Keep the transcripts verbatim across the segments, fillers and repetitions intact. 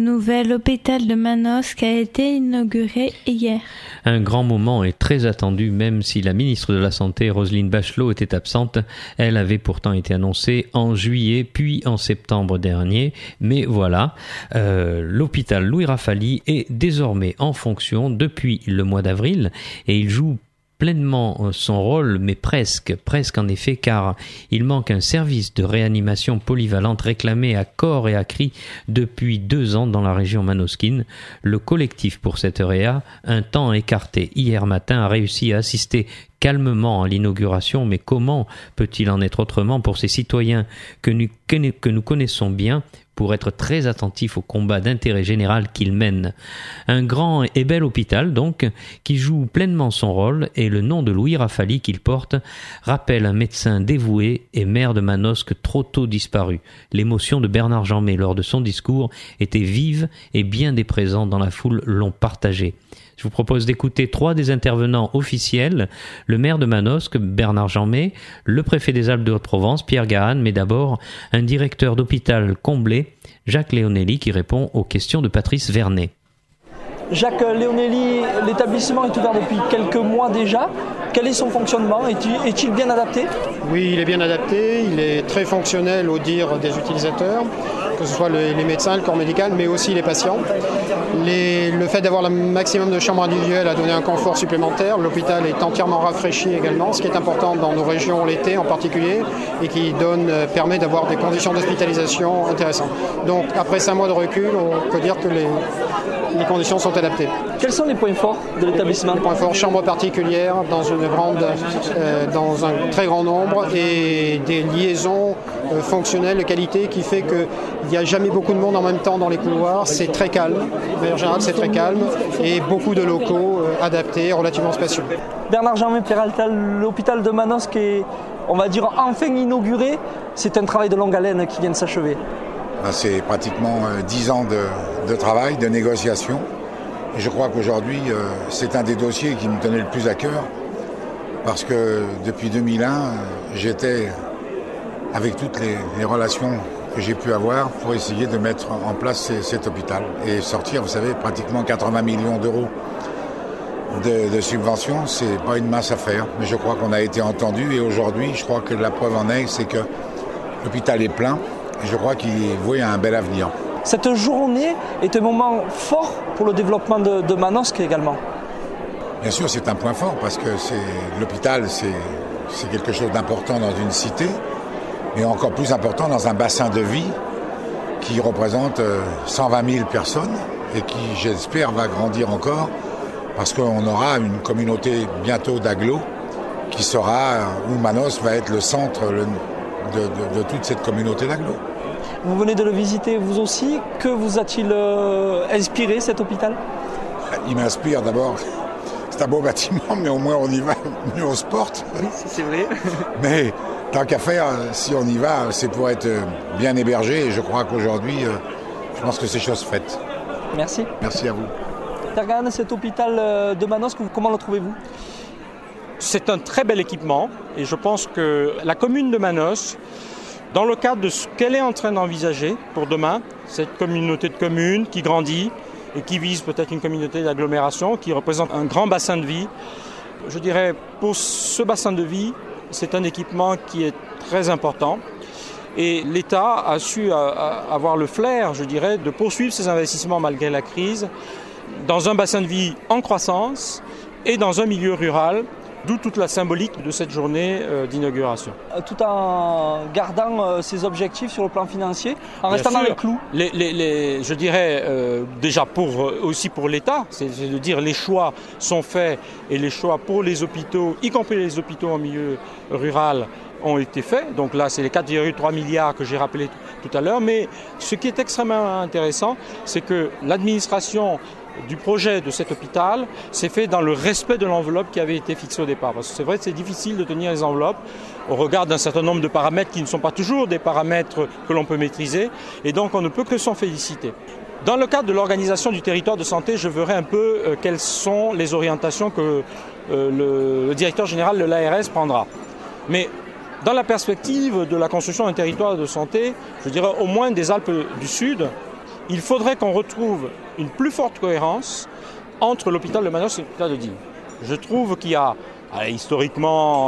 nouvel hôpital de Manosque a été inauguré hier. Un grand moment et très attendu, même si la ministre de la Santé, Roselyne Bachelot, était absente. Elle avait pourtant été annoncée en juillet, puis en septembre dernier. Mais voilà, euh, l'hôpital Louis Raffaly est désormais en fonction depuis le mois d'avril et il joue pleinement son rôle, mais presque, presque en effet, car il manque un service de réanimation polyvalente réclamé à corps et à cri depuis deux ans dans la région manosquine. Le collectif pour cette réa, un temps écarté hier matin, a réussi à assister calmement à l'inauguration, mais comment peut-il en être autrement pour ces citoyens que nous, que nous connaissons bien, pour être très attentifs au combat d'intérêt général qu'il mène. Un grand et bel hôpital, donc, qui joue pleinement son rôle, et le nom de Louis Raffaly qu'il porte rappelle un médecin dévoué et maire de Manosque trop tôt disparu. L'émotion de Bernard Jeanmay lors de son discours était vive et bien des présents dans la foule l'ont partagée. Je vous propose d'écouter trois des intervenants officiels, le maire de Manosque, Bernard Jeanmay, le préfet des Alpes de Haute-Provence, Pierre Gahan, mais d'abord un directeur d'hôpital comblé, Jacques Léonelli, qui répond aux questions de Patrice Vernet. Jacques Léonelli, l'établissement est ouvert depuis quelques mois déjà. Quel est son fonctionnement ? Est-il, est-il bien adapté ? Oui, il est bien adapté, il est très fonctionnel au dire des utilisateurs, que ce soit les, les médecins, le corps médical, mais aussi les patients. Les, le fait d'avoir le maximum de chambres individuelles a donné un confort supplémentaire. L'hôpital est entièrement rafraîchi également, ce qui est important dans nos régions l'été en particulier, et qui donne, permet d'avoir des conditions d'hospitalisation intéressantes. Donc après cinq mois de recul, on peut dire que les, les conditions sont adaptées. Quels sont les points forts de l'établissement ? Les points forts, chambre particulière dans une grande, euh, dans un très grand nombre, et des liaisons euh, fonctionnelles de qualité qui fait qu'il n'y a jamais beaucoup de monde en même temps dans les couloirs. C'est très calme, mais en général c'est très calme, et beaucoup de locaux euh, adaptés, relativement spacieux. Bernard Jeanmay Peralta, l'hôpital de Manosque est, on va dire, enfin inauguré. C'est un travail de longue haleine qui vient de s'achever. C'est pratiquement dix ans de, de travail, de négociation. Et je crois qu'aujourd'hui, euh, c'est un des dossiers qui me tenait le plus à cœur, parce que depuis deux mille un, j'étais avec toutes les, les relations que j'ai pu avoir pour essayer de mettre en place ces, cet hôpital et sortir, vous savez, pratiquement quatre-vingts millions d'euros de, de subventions. C'est pas une mince affaire, mais je crois qu'on a été entendu, et aujourd'hui, je crois que la preuve en est, c'est que l'hôpital est plein, et je crois qu'il voit un bel avenir. Cette journée est un moment fort pour le développement de, de Manosque également. Bien sûr, c'est un point fort, parce que c'est, l'hôpital, c'est, c'est quelque chose d'important dans une cité, mais encore plus important dans un bassin de vie qui représente cent vingt mille personnes et qui, j'espère, va grandir encore, parce qu'on aura une communauté bientôt d'agglos qui sera, où Manosque va être le centre le, de, de, de toute cette communauté d'agglos. Vous venez de le visiter vous aussi. Que vous a-t-il euh, inspiré cet hôpital ? Il m'inspire d'abord. C'est un beau bâtiment, mais au moins on y va, mieux on se porte. Oui, c'est vrai. Mais tant qu'à faire, si on y va, c'est pour être bien hébergé. Et je crois qu'aujourd'hui, je pense que c'est chose faite. Merci. Merci à vous. Tergan, cet hôpital de Manosque, comment le trouvez-vous ? C'est un très bel équipement, et je pense que la commune de Manosque, dans le cadre de ce qu'elle est en train d'envisager pour demain, cette communauté de communes qui grandit et qui vise peut-être une communauté d'agglomération, qui représente un grand bassin de vie, je dirais pour ce bassin de vie, c'est un équipement qui est très important. Et l'État a su avoir le flair, je dirais, de poursuivre ses investissements malgré la crise, dans un bassin de vie en croissance et dans un milieu rural. D'où toute la symbolique de cette journée euh, d'inauguration. Tout en gardant euh, ses objectifs sur le plan financier, en Bien restant sûr, dans les clous. Les, les, les, je dirais euh, déjà pour, aussi pour l'État, c'est, c'est de dire les choix sont faits, et les choix pour les hôpitaux, y compris les hôpitaux en milieu rural, ont été faits. Donc là, c'est les quatre virgule trois milliards que j'ai rappelé tout, tout à l'heure. Mais ce qui est extrêmement intéressant, c'est que l'administration du projet de cet hôpital s'est fait dans le respect de l'enveloppe qui avait été fixée au départ. Parce que c'est vrai que c'est difficile de tenir les enveloppes au regard d'un certain nombre de paramètres qui ne sont pas toujours des paramètres que l'on peut maîtriser, et donc on ne peut que s'en féliciter. Dans le cadre de l'organisation du territoire de santé, je verrai un peu euh, quelles sont les orientations que euh, le, le directeur général de l'A R S prendra. Mais dans la perspective de la construction d'un territoire de santé, je dirais au moins des Alpes du Sud, il faudrait qu'on retrouve une plus forte cohérence entre l'hôpital de Manosque et l'hôpital de Digne. Je trouve qu'il y a allez, historiquement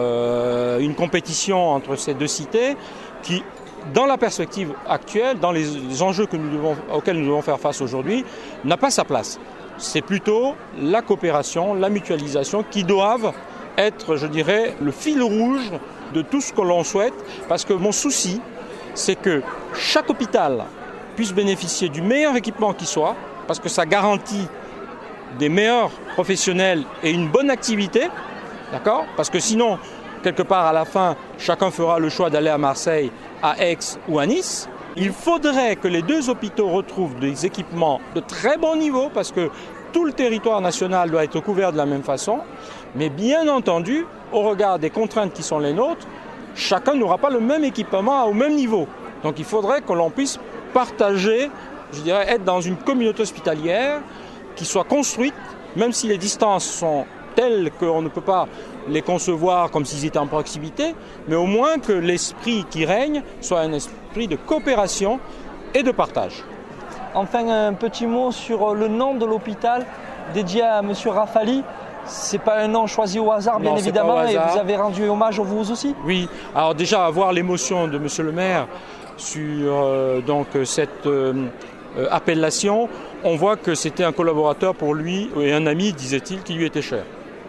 euh, une compétition entre ces deux cités qui, dans la perspective actuelle, dans les, les enjeux que nous devons, auxquels nous devons faire face aujourd'hui, n'a pas sa place. C'est plutôt la coopération, la mutualisation qui doivent être, je dirais, le fil rouge de tout ce que l'on souhaite, parce que mon souci, c'est que chaque hôpital puisse bénéficier du meilleur équipement qui soit, parce que ça garantit des meilleurs professionnels et une bonne activité, d'accord ? Parce que sinon, quelque part à la fin, chacun fera le choix d'aller à Marseille, à Aix ou à Nice. Il faudrait que les deux hôpitaux retrouvent des équipements de très bon niveau, parce que tout le territoire national doit être couvert de la même façon. Mais bien entendu, au regard des contraintes qui sont les nôtres, chacun n'aura pas le même équipement au même niveau. Donc il faudrait que l'on puisse partager, je dirais, être dans une communauté hospitalière qui soit construite, même si les distances sont telles qu'on ne peut pas les concevoir comme s'ils étaient en proximité, mais au moins que l'esprit qui règne soit un esprit de coopération et de partage. Enfin, un petit mot sur le nom de l'hôpital dédié à M. Raffaly. Ce n'est pas un nom choisi au hasard, bien non, évidemment, hasard. Et vous avez rendu hommage vous aussi. Oui, alors déjà, avoir l'émotion de M. le maire sur euh, donc, cette euh, euh, appellation, on voit que c'était un collaborateur pour lui et un ami, disait-il, qui lui était cher.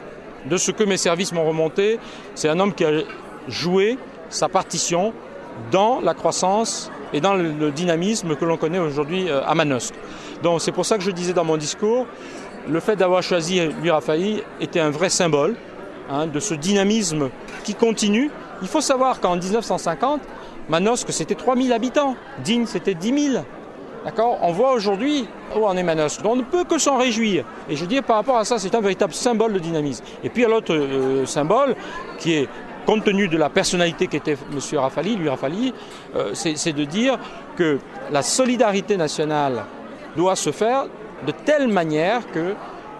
De ce que mes services m'ont remonté, c'est un homme qui a joué sa partition dans la croissance et dans le, le dynamisme que l'on connaît aujourd'hui euh, à Manosque. Donc c'est pour ça que je disais dans mon discours, le fait d'avoir choisi Louis Raffaly était un vrai symbole hein, de ce dynamisme qui continue. Il faut savoir qu'en dix-neuf cent cinquante, Manosque c'était trois mille habitants, Digne c'était dix mille. D'accord ? On voit aujourd'hui où en est Manosque. Donc on ne peut que s'en réjouir. Et je dis par rapport à ça, c'est un véritable symbole de dynamisme. Et puis il y a l'autre euh, symbole qui est, compte tenu de la personnalité qu'était M. Raffaly, Louis Raffaly, euh, c'est, c'est de dire que la solidarité nationale doit se faire de telle manière que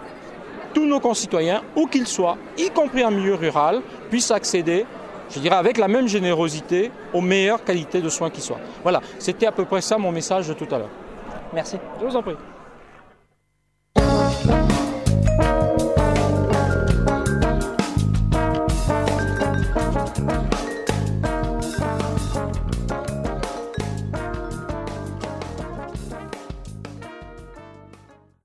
tous nos concitoyens, où qu'ils soient, y compris en milieu rural, puissent accéder, je dirais avec la même générosité, aux meilleures qualités de soins qui soient. Voilà, c'était à peu près ça mon message de tout à l'heure. Merci. Je vous en prie.